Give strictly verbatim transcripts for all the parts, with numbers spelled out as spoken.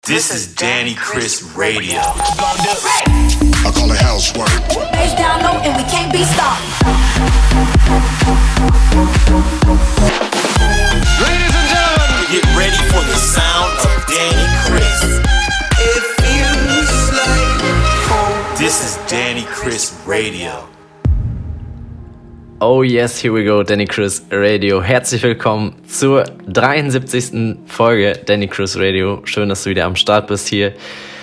This is Danny Chris Radio. I call it housework. Face down low and we can't be stopped. Ladies and gentlemen, get ready for the sound of Danny Chris. It feels like home. This is Danny Chris Radio. Oh yes, here we go, Danny Chris Radio. Herzlich willkommen zur dreiundsiebzigsten Folge Danny Chris Radio. Schön, dass du wieder am Start bist hier.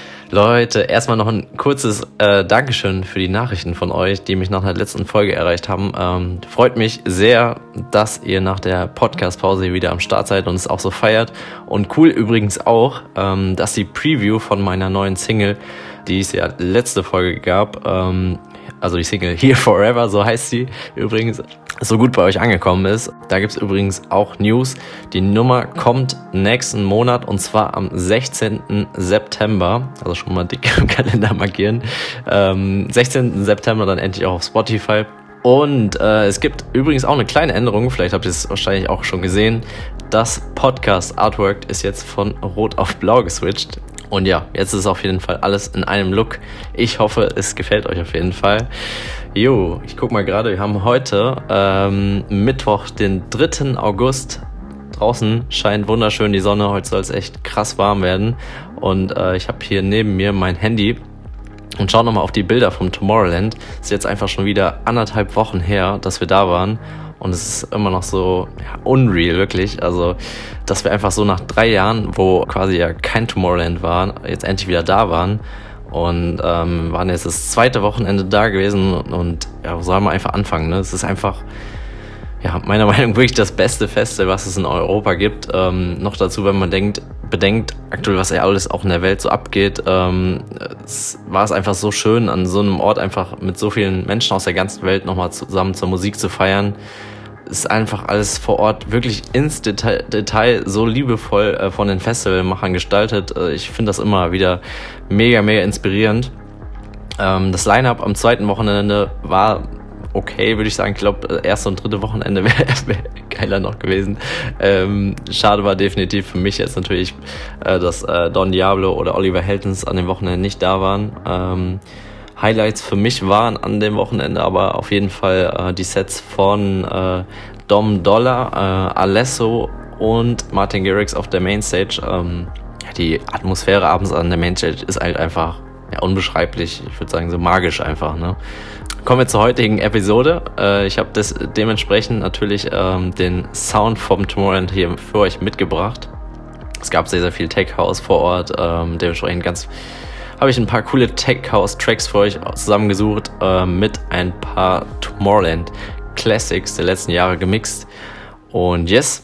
Leute, erstmal noch ein kurzes äh, Dankeschön für die Nachrichten von euch, die mich nach der letzten Folge erreicht haben. Ähm, freut mich sehr, dass ihr nach der Podcast-Pause wieder am Start seid und es auch so feiert. Und cool übrigens auch, ähm, dass die Preview von meiner neuen Single, die es ja letzte Folge gab, ähm, also die Single Here Forever, so heißt sie übrigens, so gut bei euch angekommen ist. Da gibt es übrigens auch News. Die Nummer kommt nächsten Monat und zwar am sechzehnten September. Also schon mal dick im Kalender markieren. Ähm, sechzehnten September dann endlich auch auf Spotify. Und äh, es gibt übrigens auch eine kleine Änderung, vielleicht habt ihr es wahrscheinlich auch schon gesehen. Das Podcast-Artwork ist jetzt von Rot auf Blau geswitcht. Und ja, jetzt ist auf jeden Fall alles in einem Look. Ich hoffe, es gefällt euch auf jeden Fall. Jo, ich guck mal gerade, wir haben heute ähm, Mittwoch, den dritten August. Draußen scheint wunderschön die Sonne, heute soll es echt krass warm werden. Und äh, ich habe hier neben mir mein Handy und schau nochmal auf die Bilder vom Tomorrowland. Es ist jetzt einfach schon wieder anderthalb Wochen her, dass wir da waren. Und es ist immer noch so ja, unreal, wirklich. Also, dass wir einfach so nach drei Jahren, wo quasi ja kein Tomorrowland war, jetzt endlich wieder da waren. Und ähm, waren jetzt das zweite Wochenende da gewesen. Und, und ja, wo soll man einfach anfangen, ne? Es ist einfach, ja, meiner Meinung nach wirklich das beste Festival, was es in Europa gibt. Ähm, noch dazu, wenn man denkt, bedenkt aktuell, was ja alles auch in der Welt so abgeht, ähm, es war es einfach so schön, an so einem Ort einfach mit so vielen Menschen aus der ganzen Welt nochmal zusammen zur Musik zu feiern. Es ist einfach alles vor Ort wirklich ins Detail, Detail so liebevoll äh, von den Festivalmachern gestaltet. Äh, ich finde das immer wieder mega, mega inspirierend. Ähm, das Line-Up am zweiten Wochenende war okay, würde ich sagen. Ich glaube, das erste und dritte Wochenende wäre wär geiler noch gewesen. Ähm, schade war definitiv für mich jetzt natürlich, äh, dass äh, Don Diablo oder Oliver Heldens an dem Wochenende nicht da waren. Ähm, Highlights für mich waren an dem Wochenende aber auf jeden Fall äh, die Sets von äh, Dom Dollar, äh, Alesso und Martin Garrix auf der Mainstage. Ähm, ja, die Atmosphäre abends an der Mainstage ist halt einfach ja, unbeschreiblich. Ich würde sagen, so magisch einfach, ne? Kommen wir zur heutigen Episode. Äh, ich habe das dementsprechend natürlich ähm, den Sound vom Tomorrowland hier für euch mitgebracht. Es gab sehr, sehr viel Tech House vor Ort. Ähm, dementsprechend ganz habe ich ein paar coole Tech House Tracks für euch zusammengesucht, äh, mit ein paar Tomorrowland Classics der letzten Jahre gemixt. Und yes,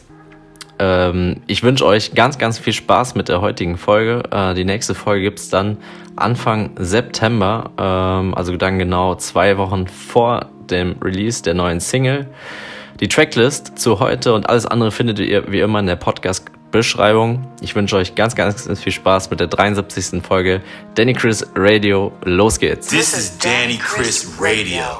ähm, ich wünsche euch ganz, ganz viel Spaß mit der heutigen Folge. Äh, die nächste Folge gibt's dann Anfang September, ähm, also dann genau zwei Wochen vor dem Release der neuen Single. Die Tracklist zu heute und alles andere findet ihr wie immer in der Podcast-Beschreibung. Ich wünsche euch ganz, ganz, ganz viel Spaß mit der dreiundsiebzigsten Folge Danny Chris Radio. Los geht's! This is Danny Chris Radio.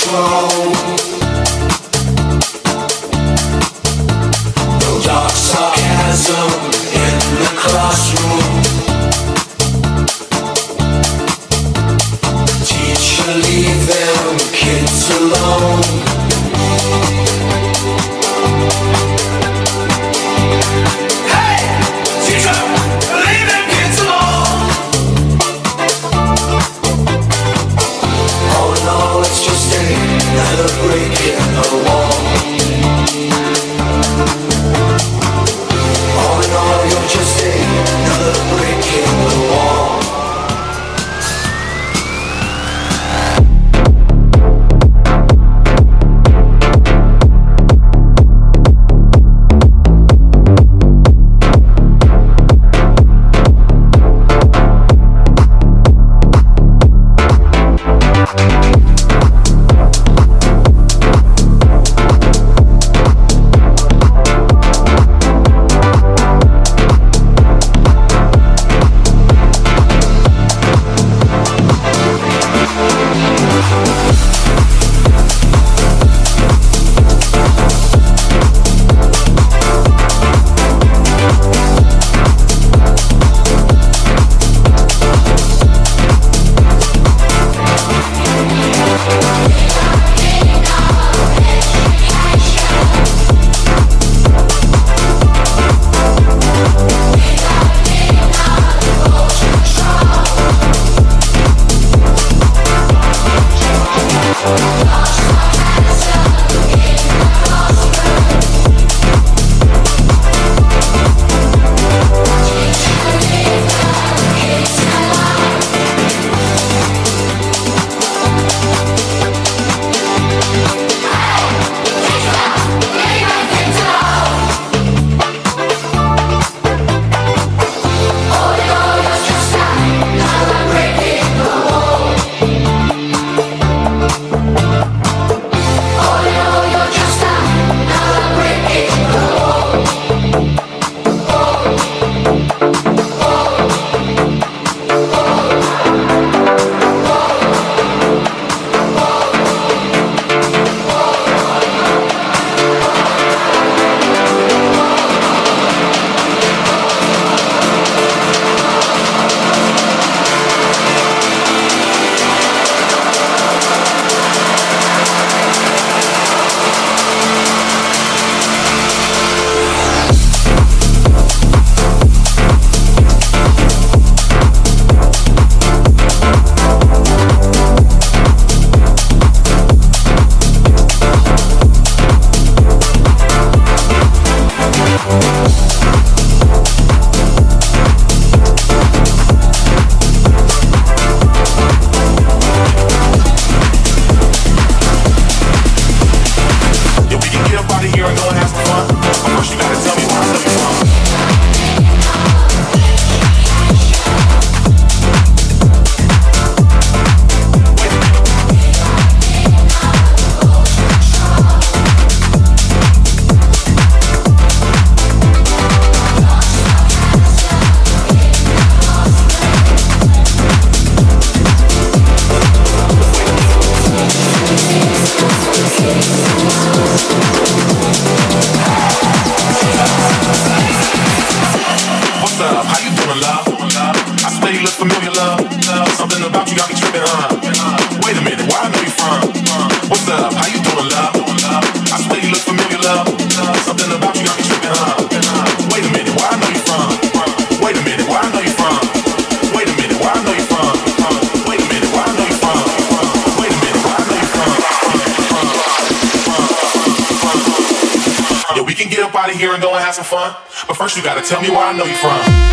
Here and go and have some fun, but first you gotta tell me where I know you from.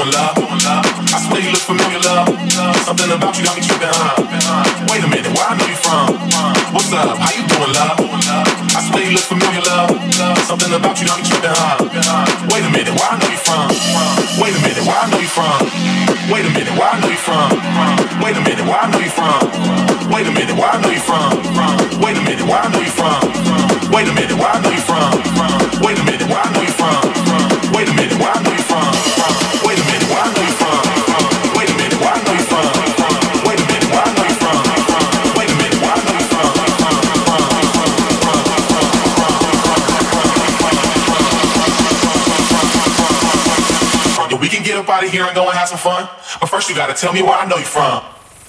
Something about you got me tripping, huh? Wait a minute, why I know you from? What's up? How you doing, love? I swear you look familiar, love. Something about you got me tripping, huh? Wait a minute, where I know you from? Wait a minute, where I know you from? Wait a minute, where I know you from? Wait a minute, where I know you from? Wait a minute, where I know you from? Wait a minute, where I know you from? Wait a minute, where I know you from? Wait a minute, where I know you from? Wait a minute, where I know you from? Wait a minute, where I know you from? Wait a minute, where I know you from? Wait a minute, where I know you from? Wait a minute, where I know you from? Yeah, we can get up out of here and go and have some fun, but first you gotta tell me where I know you from.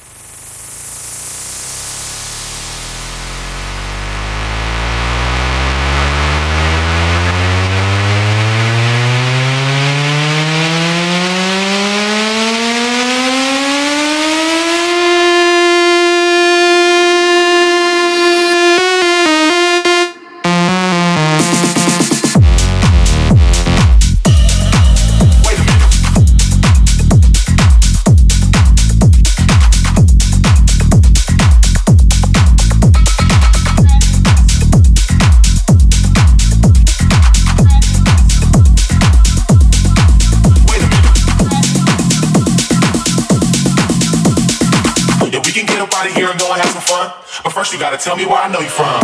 You gotta tell me where I know you from.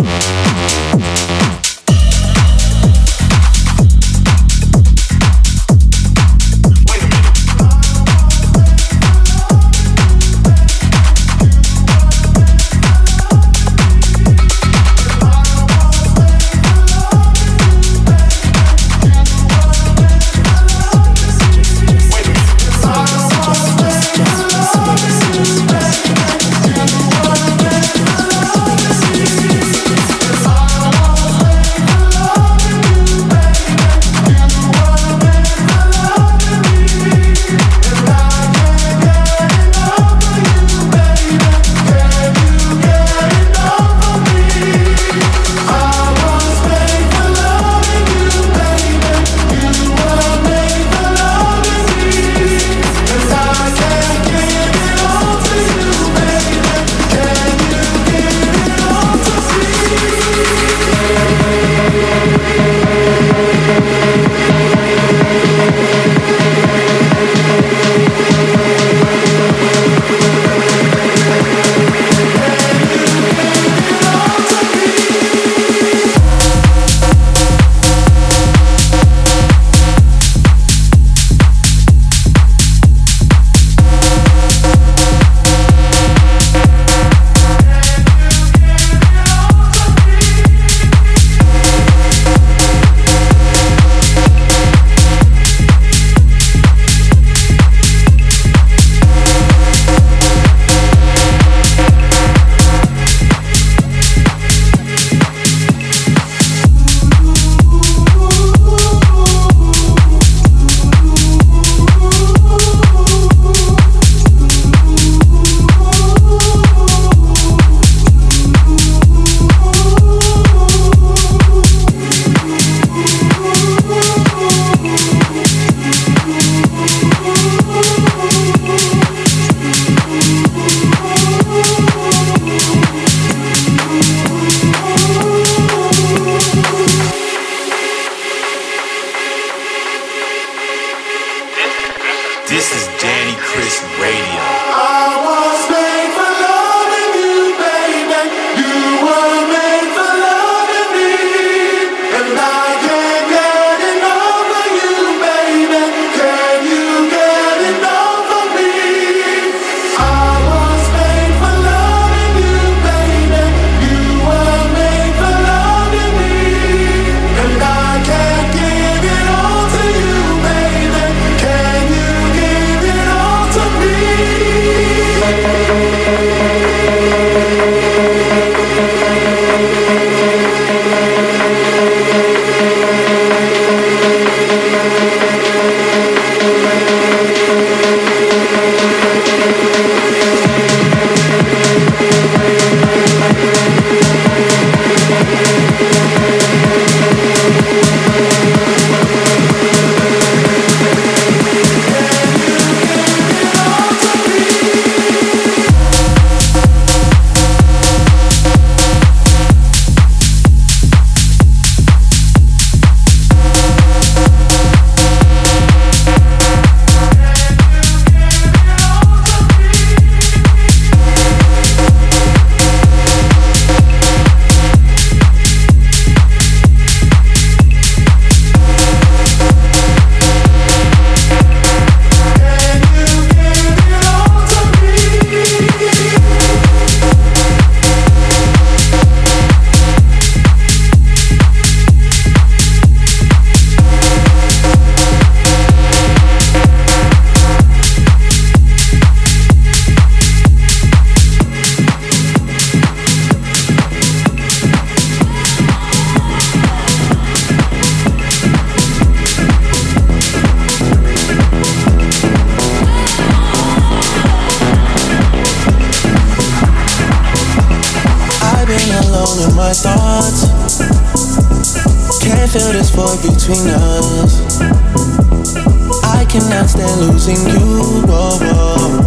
feel this void between us. I cannot stand losing you. Whoa, whoa.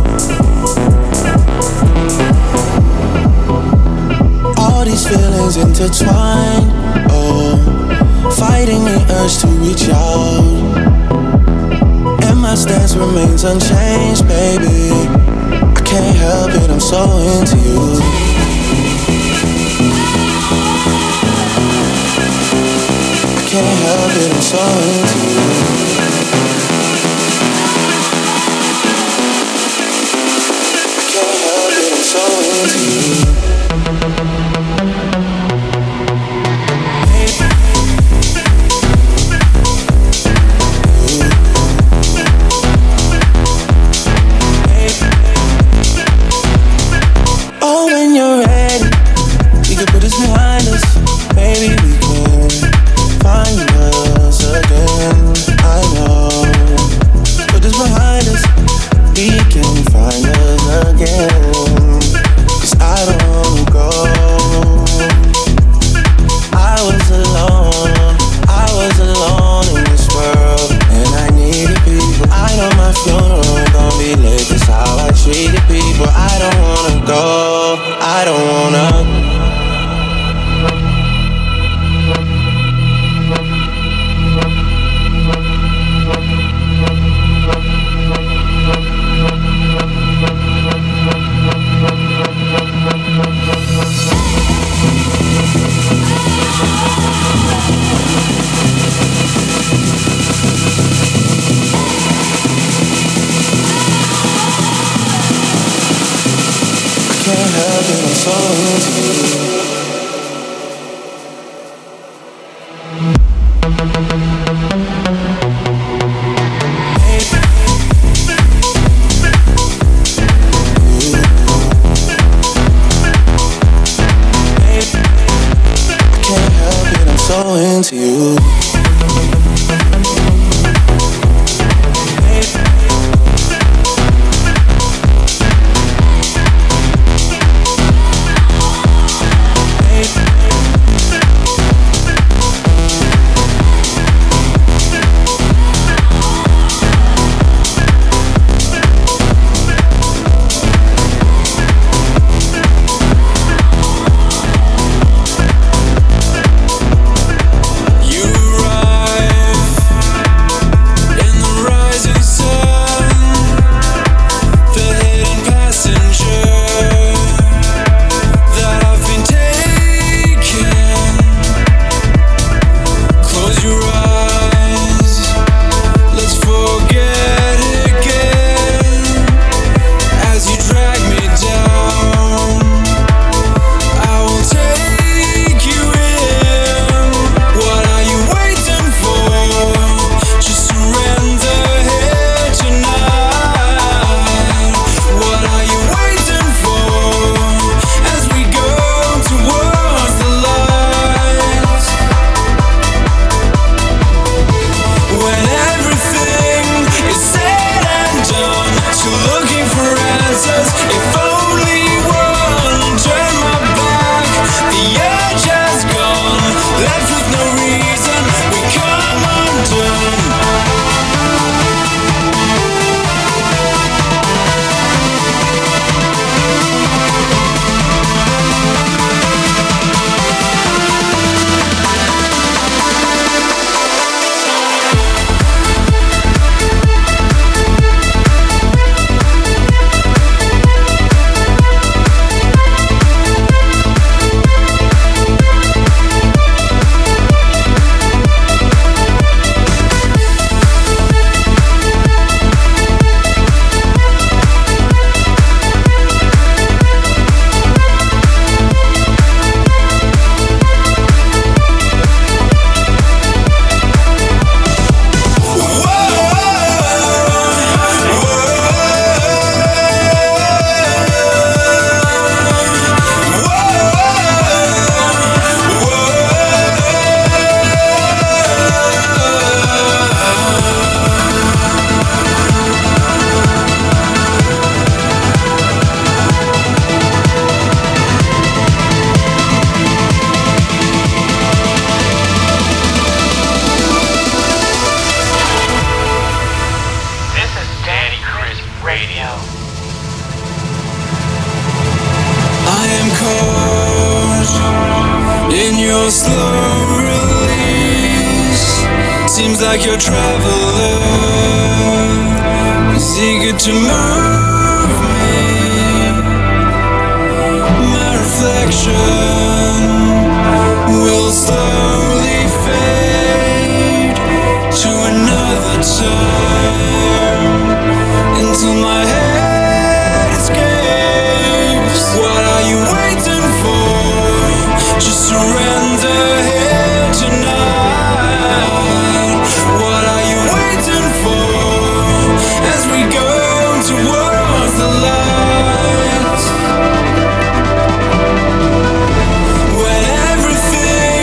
All these feelings intertwine. Oh, fighting the urge to reach out, and my stance remains unchanged, baby. I can't help it, I'm so into you. I can't help it, I'm so into you. I can't help it, I'm so into you. Into you. You like your traveler is eager to move me. My reflection will slowly fade to another time until my head escapes. What are you waiting for? Just surrender here tonight. What are you waiting for as we go towards the light? When everything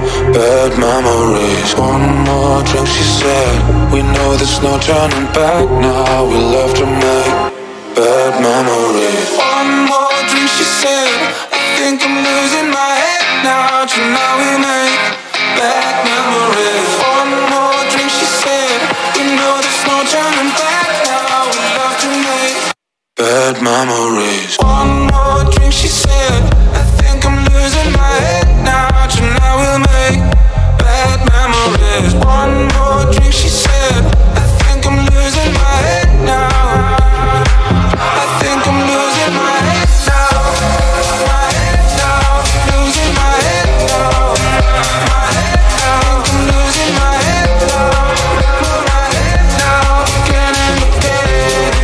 bad memories. One more drink, she said. We know there's no turning back now. We love to make bad memories. One more drink, she said. I think I'm losing my head now. Tonight we make bad memories. One more drink, she said. We know there's no turning back now. We love to make bad memories. One more drink, she said. I think I'm losing my head now. Tonight we'll make bad memories. One more drink, she said. I think I'm losing my head now. I think I'm losing my head now. My head now. Losing my head now. My head now. I'm losing my head now. My head now. Again and again.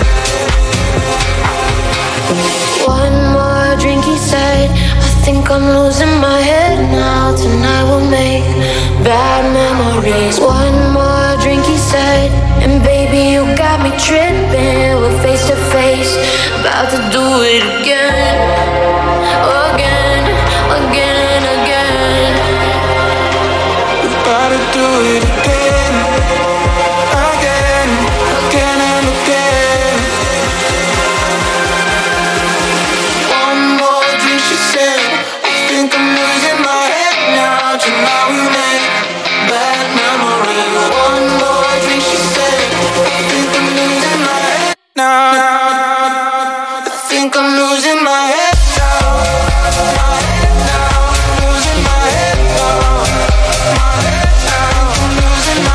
One more drink, he said. I think I'm losing my head now. Tonight we'll make bad memories. One more drink, he said. And baby, you got me tripping. We're face to face, about to do it again. Again, again, again. We're about to do it again. Again, again and again. One more drink, she said. I think I'm losing my head now. Tonight we make bad memories. One more drink, she said. I think I'm losing my head now. I think I'm losing my head now. My head now. Losing my head now. My head now. I'm losing my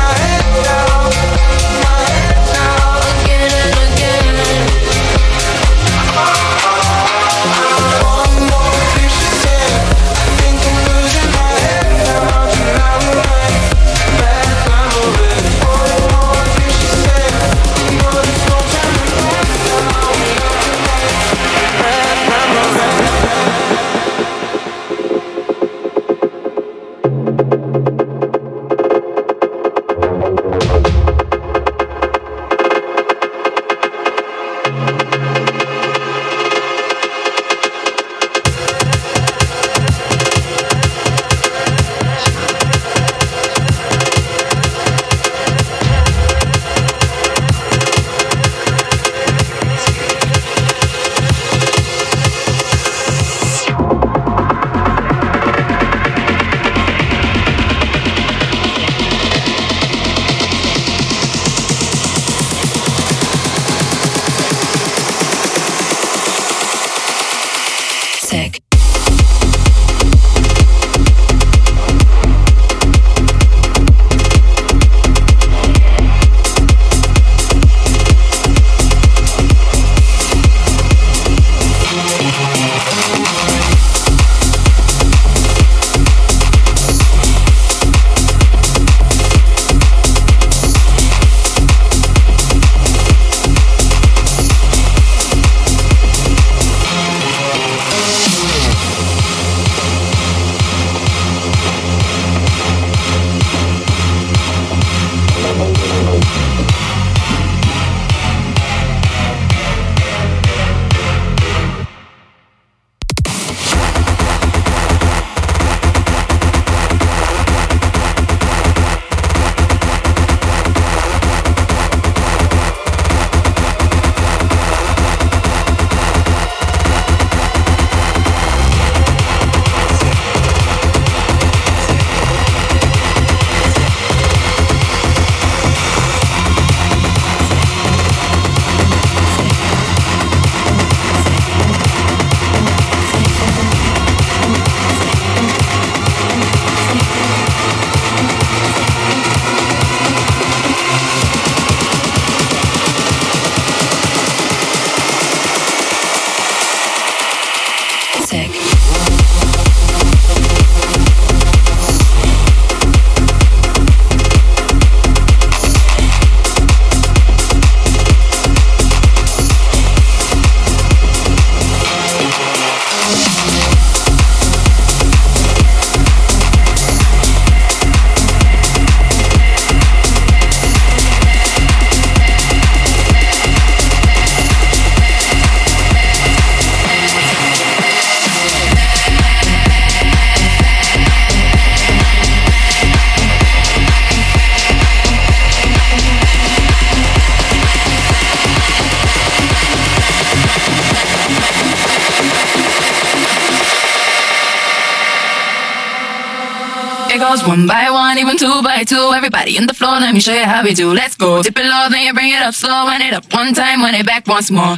It goes one by one, even two by two. Everybody in the floor, let me show you how we do. Let's go. Dip it low, then you bring it up slow. Wind it up one time, wind it back once more.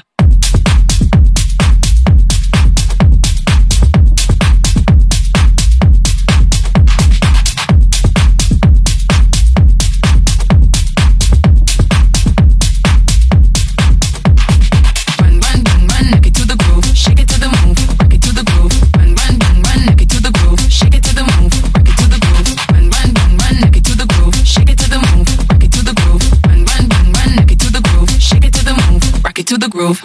To the groove.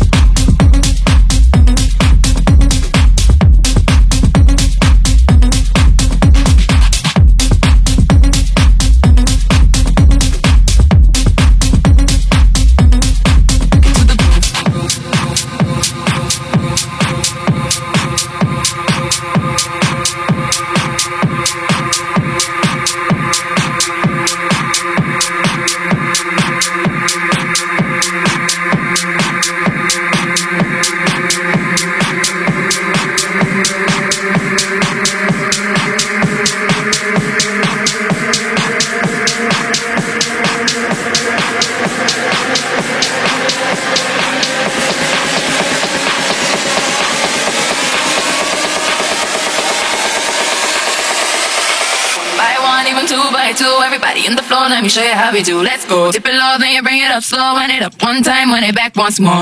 Everybody in the floor, let me show you how we do. Let's go. Dip it low, then you bring it up slow. Wind it up one time, wind it back once more.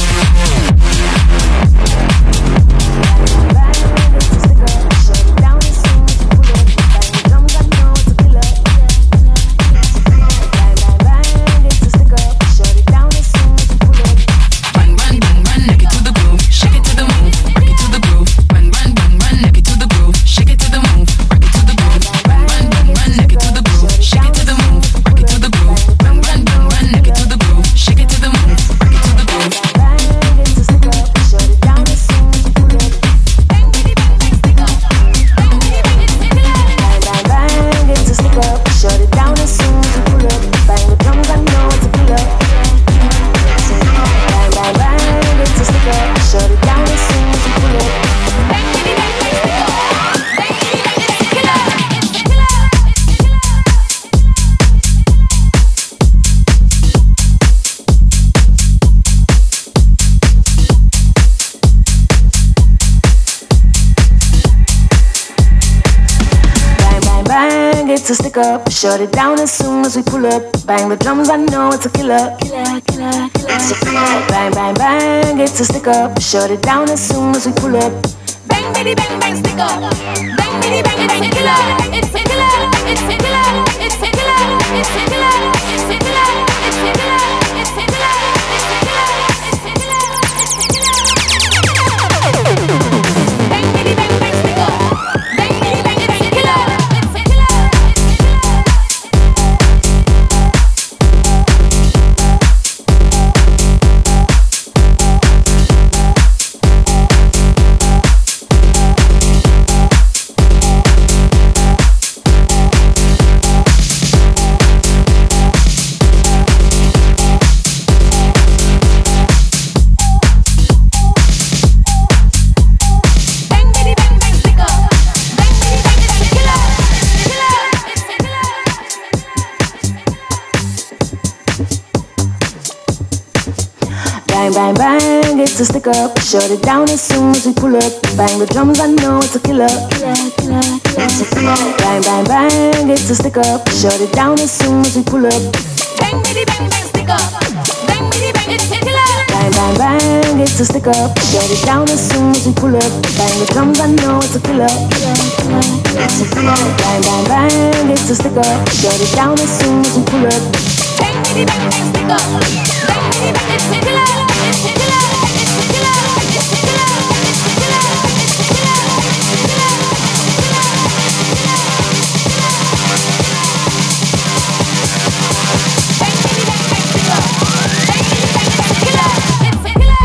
To stick up, shut it down as soon as we pull up. Bang the drums, I know it's a killer. Killer, killer, killer. Bang, bang, bang, it's a stick up. Shut it down as soon as we pull up. Bang, bitty, bang, bang, stick up. Bang, bitty, bang, it's a killer. It's a killer. It's a killer. It's a killer. It's a killer. It's a killer. It's a killer. It's a killer. It's a killer. Bang, bitty, bang, bang, stick up. Bang, bitty, bang, it's a killer. Bang, bang, it's a stick up. Shut it down as soon as we pull up. Bang the drums, I know it's a killer. Killer, killer, it's a killer. Bang, bang, bang, it's a stick up. Shut it down as soon as we pull up. Bang, bitty, bang, bang, stick up. Bang, bitty, bang, it's a killer. Bang, bang, bang, it's a stick up. Shut it down as soon as we pull up. Bang the drums, I know it's a killer. Killer, killer, it's a killer. Bang, bang, bang, it's a stick up. Shut it down as soon as we pull up. Bang, bitty, bang, bang, stick up. Bang, bitty, bang, it's a killer. It's a killer. It's a killer. It's a killer. It's a killer. It's a killer. Bang, bitty, bang, bang, stick up. Bang, bitty, bang, it's a killer. It's a killer.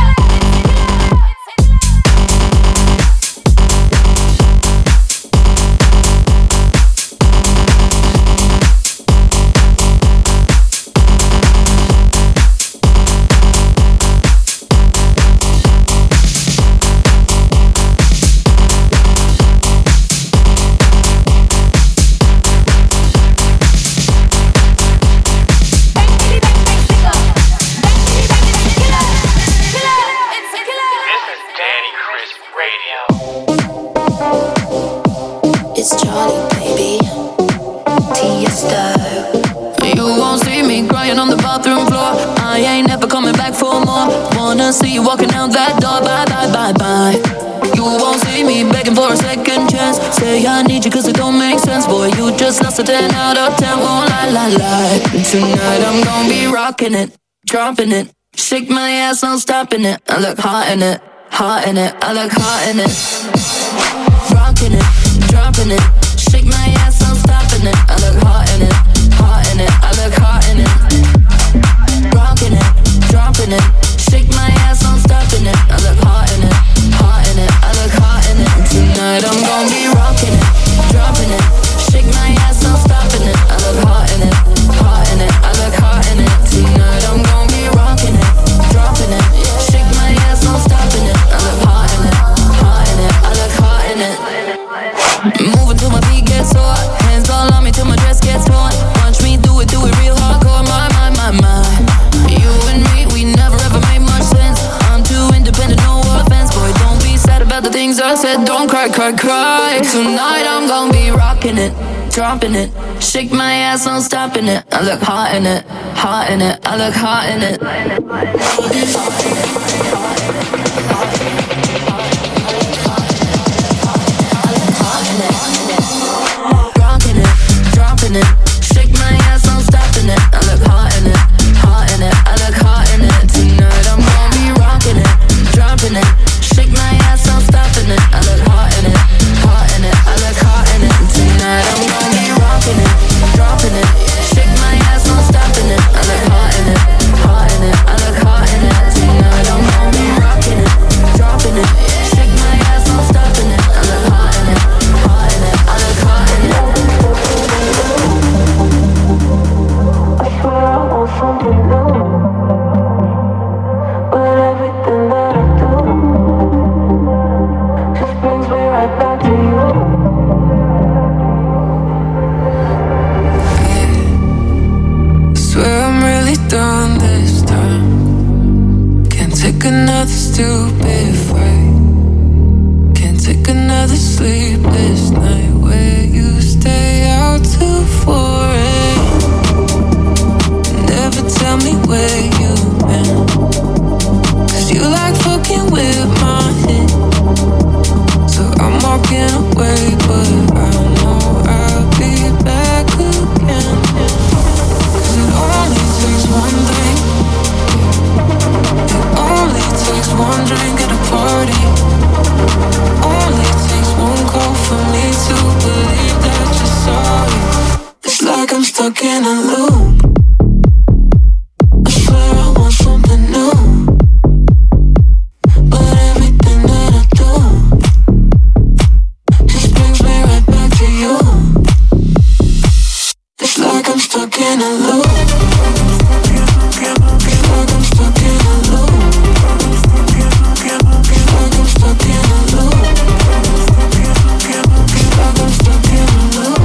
baby. Tiesto. You won't see me crying on the bathroom floor. I ain't never coming back for more. Wanna see you walking out that door. Bye, bye, bye, bye. You won't see me begging for a second chance. Say I need you cause it don't make sense. Boy, you just lost a ten out of ten. Won't lie, lie, lie. Tonight I'm gonna be rocking it, dropping it. Shake my ass, I'm stopping it. I look hot in it, hot in it. I look hot in it. Rocking it, dropping it. Shake my ass, I'm stopping it. I look hot in it, hot in it. I look hot in it. Rocking it, dropping it. Shake my ass, I'm stopping it. I look hot in it, hot in it. I look hot in it. Tonight I'm gonna be rocking it, dropping it. Shake my ass, I'm stopping it. I look hot in it, hot in it. I look hot in it. Tonight I'm gonna be rocking it, dropping it. Shake my ass, I'm stopping it. I look hot in it, hot in it. I look hot in it. Moving till my feet get sore. Hands all on me till my dress gets torn. Watch me do it, do it real hardcore. My, my, my, my. You and me, we never ever made much sense. I'm too independent, no offense. Boy, don't be sad about the things I said. Don't cry, cry, cry. Tonight I'm gonna be rocking it, dropping it. Shake my ass, I'm stopping it. I look hot in it, hot in it. I look hot in it. Rocking it, dropping it. Shake my ass, I'm stopping it. I look hot in it, hot in it. I look hot in it. Tonight I'm gonna be rocking it, dropping it. Shake my ass, I'm stopping it. I look hot in it, hot in it. I look hot in it. Tonight I'm gonna be rocking it, dropping it. Shake my ass, I'm stopping it. I look hot in it, hot in it. I look hot in it. Tonight I'm gonna be rocking it, dropping it. Shake my ass, I'm stopping it. I look hot in it, hot in it. I look hot in it. I swear I want something new, but everything that I do just brings me right back to you. Swear I'm really done this time. Can't take another stupid fight. Can't take another sleepless night where you stay out till four a.m. Never tell me where you've been, cause you like fucking with my head. So I'm walking away, but I know I'll be back again. Cause it only takes one thing. It only takes one drink at a party. Only takes one call for me to believe that you're sorry. It's like I'm stuck in a loop. I swear I want something new, but everything that I do just brings me right back to you. It's like I'm stuck in a loop. It's like I'm stuck in a loop. It's like I'm stuck in a loop. It's like I'm stuck in a loop.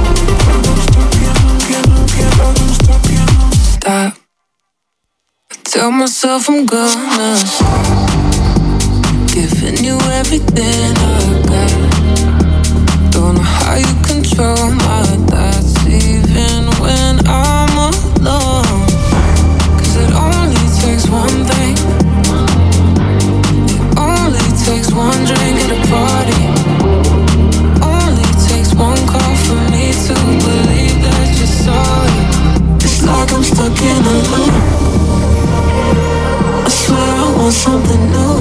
Stop. I tell myself I'm gonna stop, giving you everything I got. Don't know how you control my thoughts even when I'm alone. Cause it only takes one thing. It only takes one drink at a party. Only takes one call for me to believe that you're sorry. It's like I'm stuck in a loop. I swear I want something new,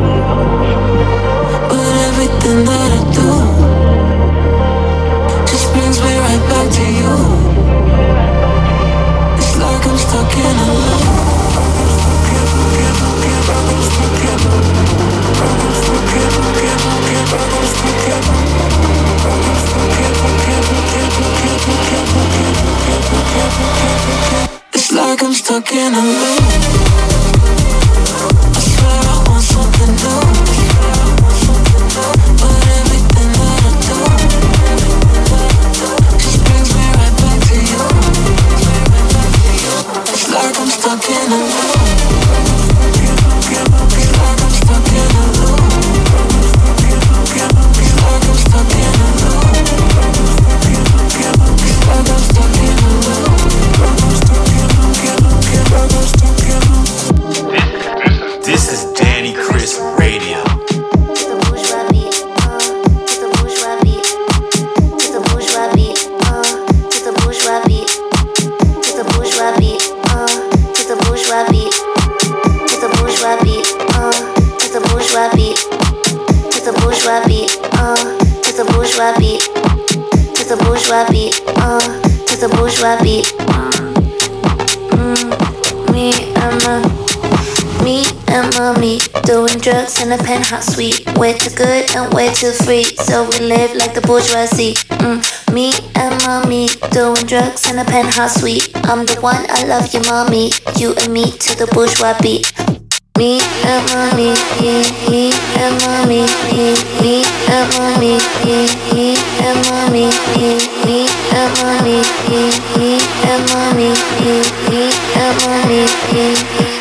but everything that I do just brings me right back to you. It's like I'm stuck in a loop. It's like I'm stuck in a loop. I swear I want something new, but everything that I do just brings me right back to you. It's like I'm stuck in a loop. It's like I'm stuck in a loop. It's like I'm stuck in a loop. uh, to the bourgeois beat. Mm, me and my, me and mommy doing drugs in a penthouse suite. Way too good and way too free, so we live like the bourgeoisie. Mm, me and mommy doing drugs in a penthouse suite. I'm the one, I love you, mommy. You and me to the bourgeois beat. Me and mommy, me, me and mommy, me, me and mommy, me, me and mommy, me, me and mommy, me, me and mommy, me, me and mommy, me.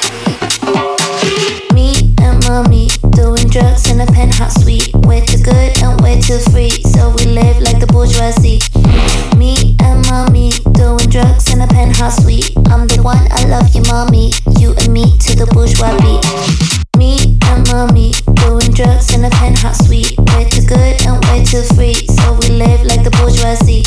Me and mommy doing drugs in a penthouse suite. Way too good and way too free, so we live like the bourgeoisie. Me and mommy doing drugs in a penthouse suite. I'm the one, I love you, mommy. You and me to the bourgeois beat. Me and mommy doing drugs in a penthouse suite. Way too good and way too free, so we live like the bourgeoisie.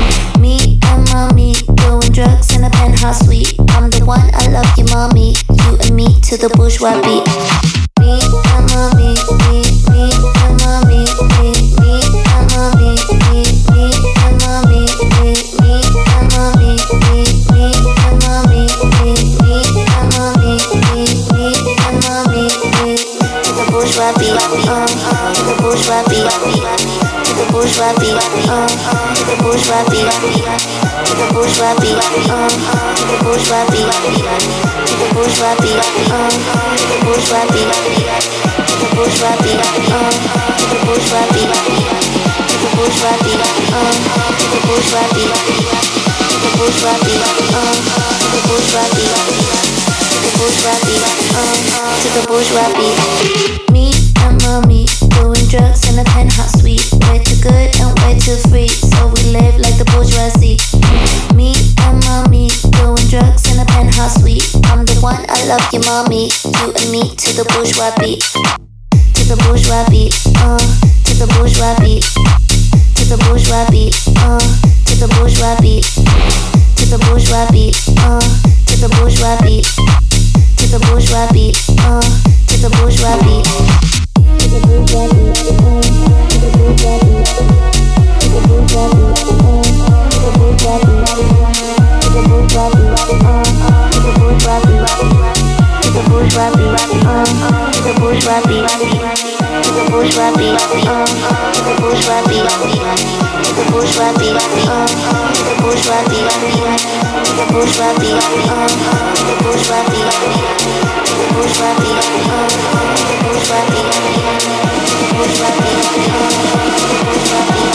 Me and mommy doing drugs in a penthouse suite. I'm the one, I love you, mommy. You and me to the bourgeois beat. Me and mommy, me, me and mommy, me, me and mommy, me, me and mommy, me, me and mommy, me, me and mommy, me, me and mommy, me, me and mommy, me. To the bourgeois beat, uh, to the bourgeois beat, to the bourgeois beat, uh, to the bourgeois beat, to the bourgeois beat, uh, to the bourgeois beat, to the bourgeois beat, uh, to the bourgeois beat, to the bourgeois beat, uh, to the bourgeois beat, to the bourgeois beat, uh, to the bourgeois beat, to the bourgeois beat, uh, to the bourgeois beat, to the bourgeois beat, uh, to the bourgeois beat. Me and mommy doing drugs in a penthouse suite. Way too good and way too free, so we live like the bourgeoisie. Me and mommy doing drugs in a penthouse suite. I'm the one, I love you, mommy. You and me to the bourgeois beat. To the bourgeois beat, uh, to the bourgeois beat. To the bourgeois beat, uh, to the bourgeois beat. To the bourgeois beat, uh, to the bourgeois beat. To the bourgeois beat, uh, to the bourgeois beat. To the bourgeois beat, uh, to the bourgeois beat. To the bourgeois beat, uh, to the bourgeois beat. To the bourgeois beat, uh, to the bourgeois beat. To the bourgeois beat, uh, to the bourgeois beat. To the bourgeois beat, uh, to the bourgeois beat. To the bourgeois beat, uh, to the bourgeois beat. To the bourgeois beat, uh, to the bourgeois beat. To the bourgeois beat, uh, to the bourgeois beat. To the bourgeois beat, uh, to the bourgeois beat.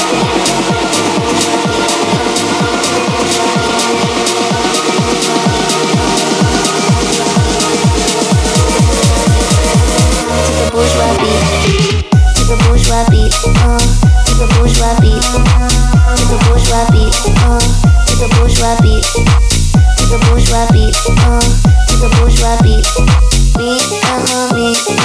To the bourgeois beat, to the bourgeois beat, uh, to the bourgeois beat, to the bourgeois beat, uh, to the bourgeois beat, to the bourgeois beat, uh, to the bourgeois beat. Me and mommy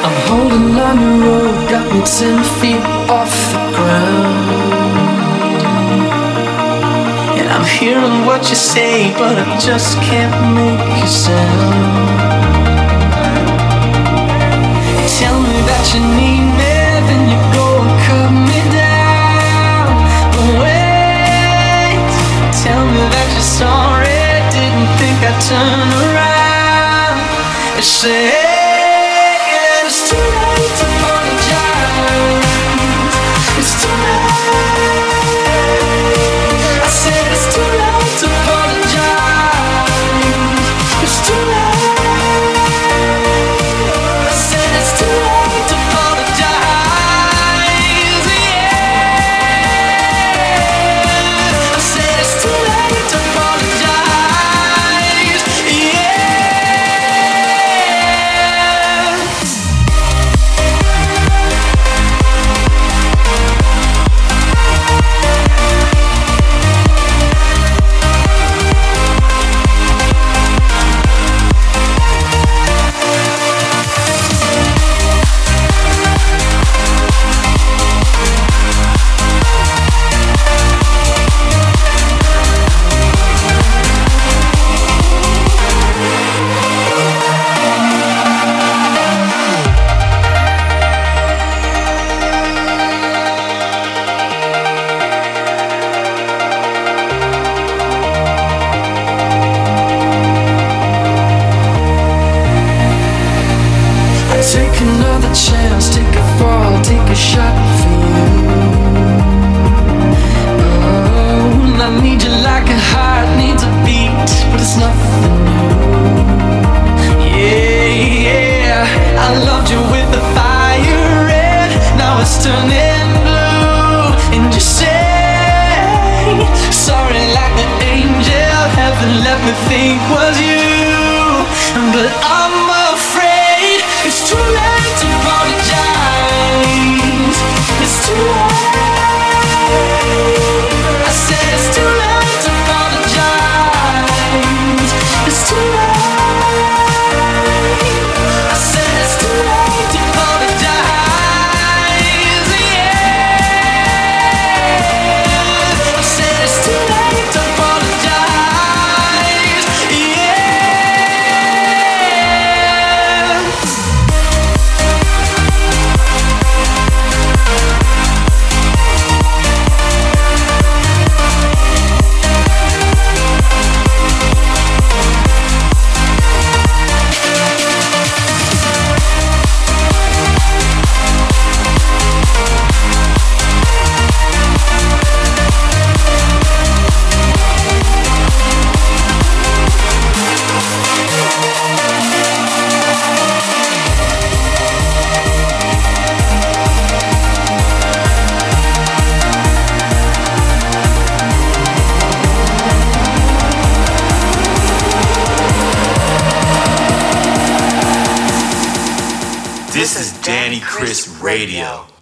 I'm holding on the road, got me ten feet off the ground. And I'm hearing what you say, but I just can't make a sound. Tell me that you need me, then you go and cut me down. But wait, tell me that you're sorry, didn't think I'd turn around and say it's too late to apologize. It's too late. I said it's too late to apologize. It's too late. I said it's too late to apologize. Yeah. I said it's too late to apologize. Yeah. Take another chance, take a fall, take a shot for you. Oh, I need you like a heart needs a beat, but it's nothing new. Yeah, yeah, I loved you with the fire red, now it's turning blue. And you say sorry like an angel, heaven let me think was you. But I'm afraid it's too late to apologize. It's too late. I said it's too late to apologize. It's too late. I said it's too late to apologize. Yeah. I said it's too late to apologize. Yeah. This is Danny Chris Radio.